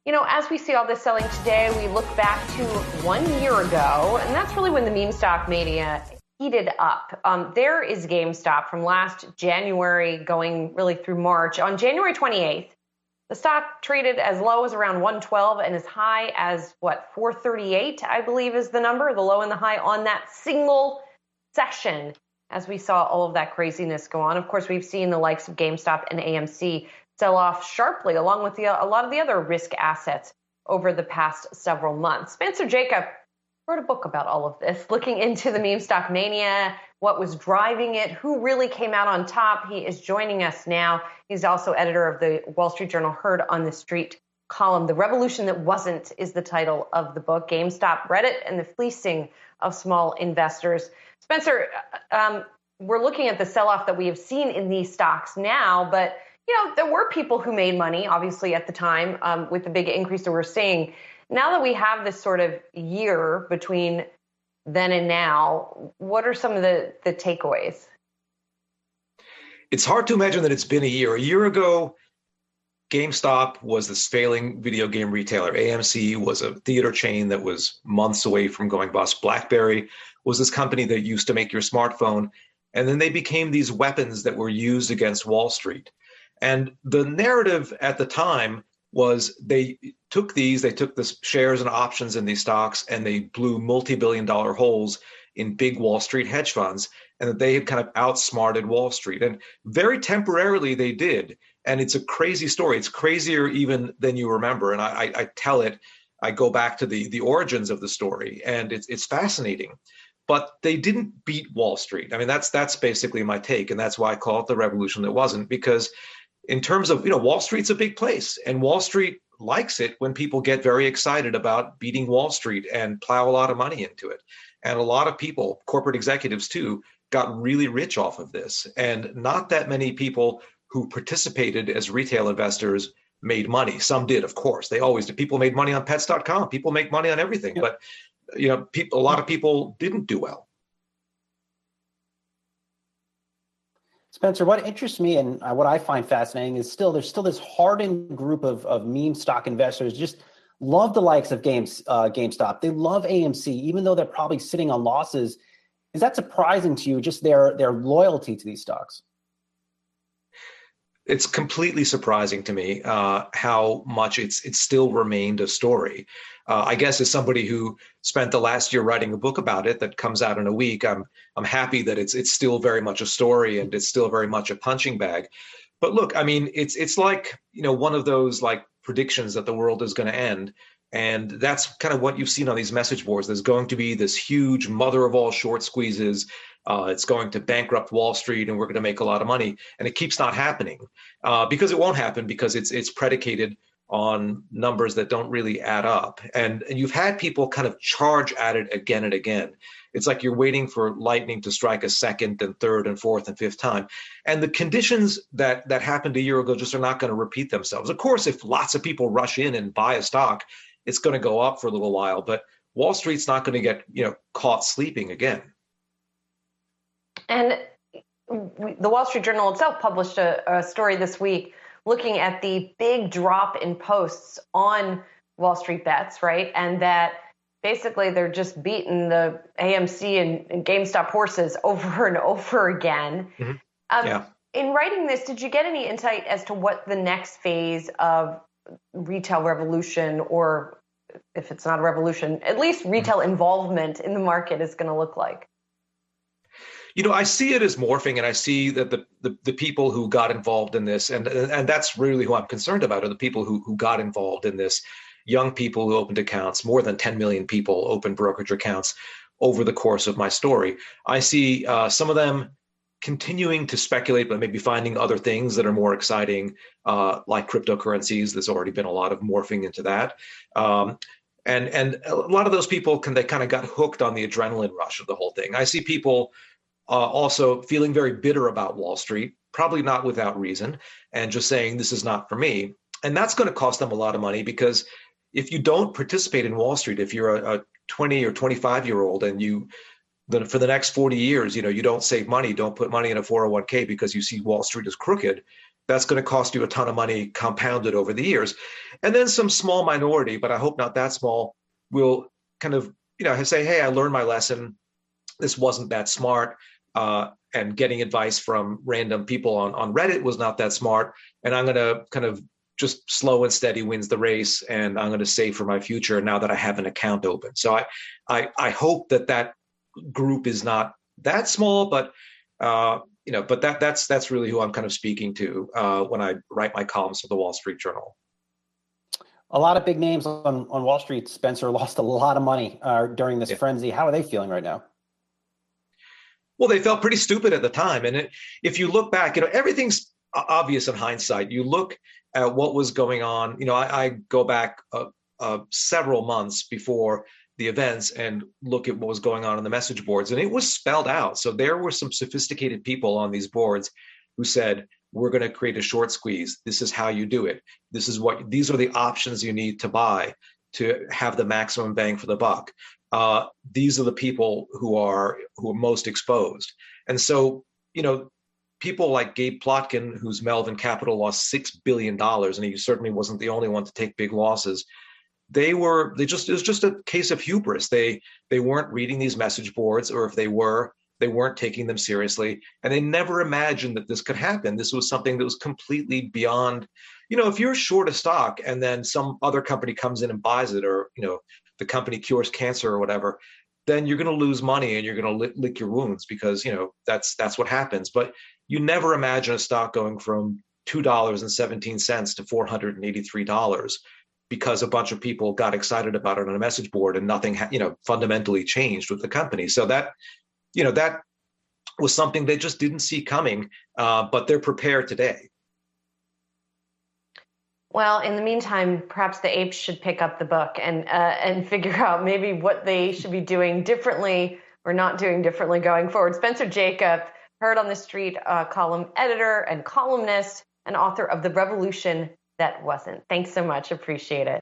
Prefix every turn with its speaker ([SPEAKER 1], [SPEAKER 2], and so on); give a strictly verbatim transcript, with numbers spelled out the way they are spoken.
[SPEAKER 1] You know, as we see all this selling today, we look back to one year ago, and that's really when the meme stock mania heated up. Um, there is GameStop from last January going really through March. On January twenty-eighth, the stock traded as low as around one twelve and as high as, what, four thirty-eight, I believe is the number, the low and the high on that single session as we saw all of that craziness go on. Of course, we've seen the likes of GameStop and A M C sell off sharply, along with the, a lot of the other risk assets over the past several months. Spencer Jakab wrote a book about all of this, looking into the meme stock mania, what was driving it, who really came out on top. He is joining us now. He's also editor of the Wall Street Journal Heard on the Street column. The Revolution That Wasn't is the title of the book. GameStop, Reddit, and the Fleecing of Small Investors. Spencer, um, we're looking at the sell-off that we have seen in these stocks now, but you know, there were people who made money, obviously, at the time um, with the big increase that we're seeing. Now that we have this sort of year between then and now, what are some of the, the takeaways?
[SPEAKER 2] It's hard to imagine that it's been a year. A year ago, GameStop was this failing video game retailer. A M C was a theater chain that was months away from going bust. BlackBerry was this company that used to make your smartphone. And then they became these weapons that were used against Wall Street. And the narrative at the time was they took these, they took the shares and options in these stocks, and they blew multi-billion dollar holes in big Wall Street hedge funds, and that they had kind of outsmarted Wall Street. And very temporarily they did. And it's a crazy story. It's crazier even than you remember. And I, I tell it, I go back to the, the origins of the story, and it's, it's fascinating. But they didn't beat Wall Street. I mean, that's that's basically my take. And that's why I call it the revolution that wasn't, because in terms of, you know, Wall Street's a big place, and Wall Street likes it when people get very excited about beating Wall Street and plow a lot of money into it. And a lot of people, corporate executives too, got really rich off of this. And not that many people who participated as retail investors made money. Some did, of course. They always did. People made money on pets dot com. People make money on everything. Yep. But, you know, people, a lot of people didn't do well.
[SPEAKER 3] Spencer, what interests me and what I find fascinating is still there's still this hardened group of, of meme stock investors just love the likes of Games, uh, GameStop. They love A M C, even though they're probably sitting on losses. Is that surprising to you, just their their loyalty to these stocks?
[SPEAKER 2] It's completely surprising to me uh, how much it's it's still remained a story. Uh, I guess as somebody who spent the last year writing a book about it that comes out in a week, I'm I'm happy that it's it's still very much a story, and it's still very much a punching bag. But look, I mean, it's it's like, you know, one of those like predictions that the world is going to end. And that's kind of what you've seen on these message boards. There's going to be this huge mother of all short squeezes. Uh, it's going to bankrupt Wall Street, and we're going to make a lot of money. And it keeps not happening uh, because it won't happen, because it's it's predicated on numbers that don't really add up. And, and you've had people kind of charge at it again and again. It's like you're waiting for lightning to strike a second and third and fourth and fifth time. And the conditions that, that happened a year ago just are not going to repeat themselves. Of course, if lots of people rush in and buy a stock, it's going to go up for a little while, but Wall Street's not going to get, you know, caught sleeping again.
[SPEAKER 1] And the Wall Street Journal itself published a, a story this week looking at the big drop in posts on Wall Street bets, right? And that basically they're just beating the A M C and, and GameStop horses over and over again. Mm-hmm. Um, yeah. In writing this, did you get any insight as to what the next phase of retail revolution, or if it's not a revolution, at least retail mm-hmm. involvement in the market is going to look like?
[SPEAKER 2] You know, I see it as morphing, and I see that the, the, the people who got involved in this, and and that's really who I'm concerned about, are the people who, who got involved in this. Young people who opened accounts, more than ten million people opened brokerage accounts over the course of my story. I see uh, some of them continuing to speculate, but maybe finding other things that are more exciting, uh, like cryptocurrencies. There's already been a lot of morphing into that. Um, and and a lot of those people, can they kind of got hooked on the adrenaline rush of the whole thing. I see people Uh, also feeling very bitter about Wall Street, probably not without reason, and just saying this is not for me. And that's going to cost them a lot of money, because if you don't participate in Wall Street, if you're a, a twenty or twenty-five year old and you, then for the next forty years, you know, you don't save money, don't put money in a four oh one k because you see Wall Street as crooked, that's going to cost you a ton of money compounded over the years. And then some small minority, but I hope not that small, will kind of, you know, say, hey, I learned my lesson. This wasn't that smart. Uh, and getting advice from random people on, on Reddit was not that smart. And I'm going to kind of just slow and steady wins the race. And I'm going to save for my future now that I have an account open. So I, I, I hope that that group is not that small, but, uh, you know, but that that's that's really who I'm kind of speaking to uh, when I write my columns for the Wall Street Journal.
[SPEAKER 3] A lot of big names on, on Wall Street, Spencer, lost a lot of money uh, during this
[SPEAKER 2] yeah.
[SPEAKER 3] frenzy. How are they feeling right now?
[SPEAKER 2] Well, they felt pretty stupid at the time. And it, if you look back, you know, everything's obvious in hindsight. You look at what was going on. You know, I, I go back uh, uh, several months before the events and look at what was going on in the message boards, and it was spelled out. So there were some sophisticated people on these boards who said, we're going to create a short squeeze. This is how you do it. This is what, these are the options you need to buy to have the maximum bang for the buck. Uh, these are the people who are, who are most exposed. And so, you know, people like Gabe Plotkin, whose Melvin Capital lost six billion dollars, and he certainly wasn't the only one to take big losses. They were, they just, it was just a case of hubris. They, they weren't reading these message boards, or if they were, they weren't taking them seriously. And they never imagined that this could happen. This was something that was completely beyond, you know, if you're short a stock and then some other company comes in and buys it, or, you know, the company cures cancer or whatever, then you're going to lose money and you're going to lick, lick your wounds, because, you know, that's, that's what happens. But you never imagine a stock going from two dollars and seventeen cents to four hundred eighty-three dollars. Because a bunch of people got excited about it on a message board and nothing, you know, fundamentally changed with the company. So that, you know, that was something they just didn't see coming, uh, but they're prepared today.
[SPEAKER 1] Well, in the meantime, perhaps the apes should pick up the book and uh, and figure out maybe what they should be doing differently or not doing differently going forward. Spencer Jakab, Heard on the Street uh, column editor and columnist and author of The Revolution That Wasn't. Thanks so much. Appreciate it.